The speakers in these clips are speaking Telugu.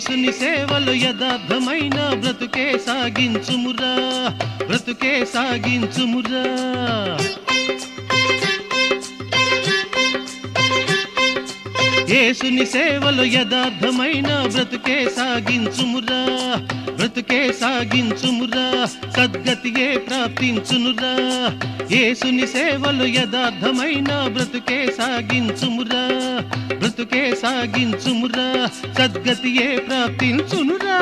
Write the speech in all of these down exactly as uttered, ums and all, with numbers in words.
యేసుని సేవలు యథార్థమైన బ్రతుకే సాగించుమురా, బ్రతుకే సాగించుమురా. యేసుని సేవలు యథార్థమైన బ్రతుకే సాగించుమురా, బ్రతుకే సాగించుమురా. సద్గతియే ప్రాప్తించునురా. యేసుని సేవలు యథార్థమైన బ్రతుకే సాగించుమురా, బ్రతుకే సాగించుమురా. సద్గతియే ప్రాప్తించునురా.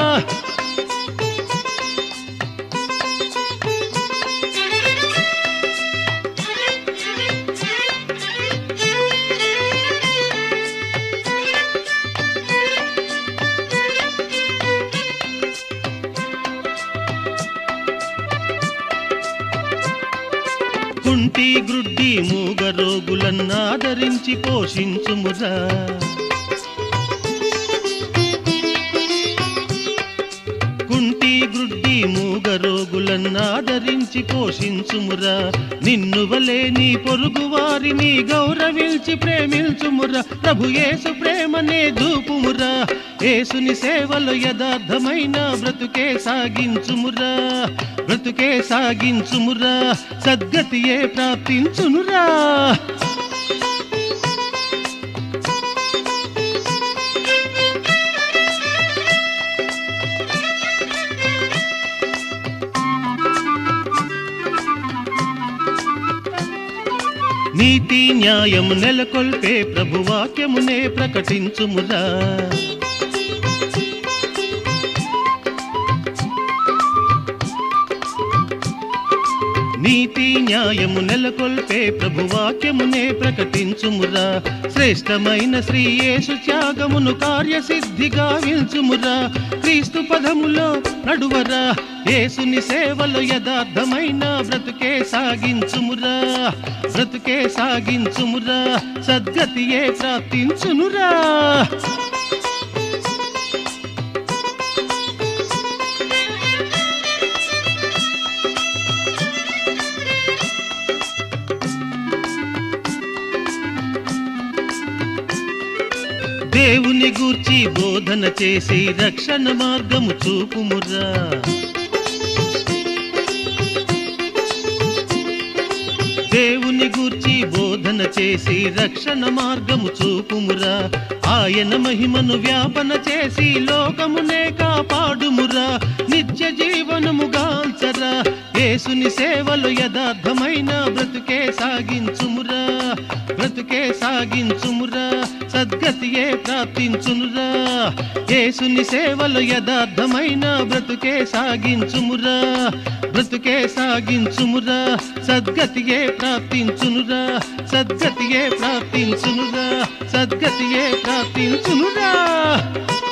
కుంటి గ్రుడ్డి మూగ రోగులన్నాదరించి పోషించుమురా. కుంటి గ్రుడ్డి మూగ రోగులన్నాదరించి పోషించుమురా. నిన్ను వలే నీ పొరుగు వారిని గౌరవించి ప్రేమించుమురా. ప్రభు యేసు ప్రేమనే చూపుమురా. యేసుని సేవలు యథార్థమైన బ్రతుకే సాగించుమురా, బ్రతుకే సాగించుమురా. సద్గతియే ప్రాప్తించునురా. నీతి న్యాయము నెలకొల్పే ప్రభువాక్యమునే ప్రకటించుమురా. నీతి న్యాయము నెలకొల్పే ప్రభువాక్యమునే ప్రకటించుమురా. శ్రేష్టమైన శ్రీ యేసు త్యాగమును కార్యసిద్ధిగా విల్చుమురా. క్రీస్తు పదములో నడువరా. యేసుని సేవలు యథార్థమైన బ్రతుకే సాగించుమురా, బ్రతుకే సాగించుమురా. సద్గతియే ప్రాప్తించునురా. దేవుని గూర్చి బోధన చేసి రక్షణ మార్గము చూపుమురా. దేవుని గూర్చి బోధన చేసి రక్షణ మార్గము చూపుమురా. ఆయన మహిమను వ్యాపన చేసి లోకమునే కాపాడుమురా. నిత్య జీవనముగాంచరా. యేసుని సేవలు యథార్థమైన బ్రతుకే సాగించుమురా, బ్రతుకే సాగించుమురా. సద్గతియే ప్రాప్తించునురా. యేసుని సేవలు యథార్థమైన బ్రతుకే సాగించుమురా, బ్రతుకే సాగించుమురా. సద్గతియే ప్రాప్తించునురా. సద్గతియే ప్రాప్తించునురా. సద్గతియే ప్రాప్తించునురా.